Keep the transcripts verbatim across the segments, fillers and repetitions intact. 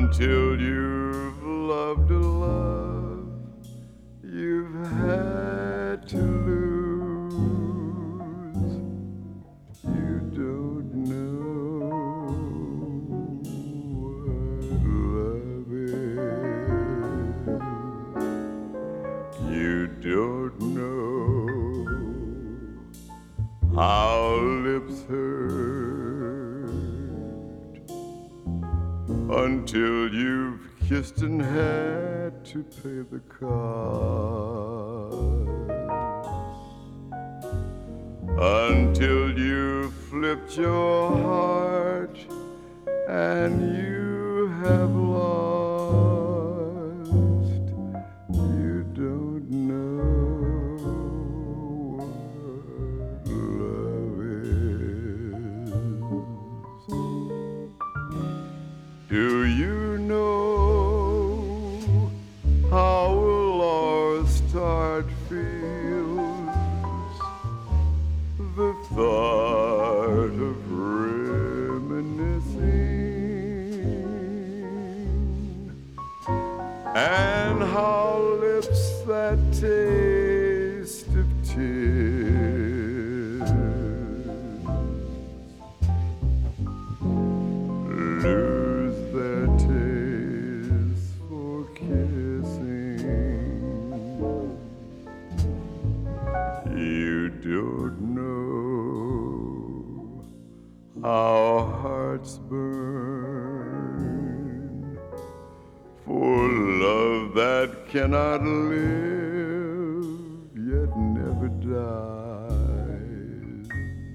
until you've loved a love you've had to lose. You don't know what love is. You don't know how lips hurt until you've kissed and had to pay the cost, until you flipped your heart and you have lost. You don't know what love is. Do you know how a lost heart feels? The thought of reminiscing, and how lips that taste of tears lose their taste for kissing. You don't know how hearts burn for love that cannot live yet never dies,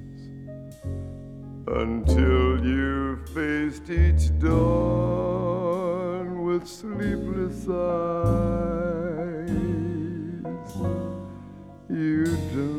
until you faced each dawn with sleepless eyes. You don't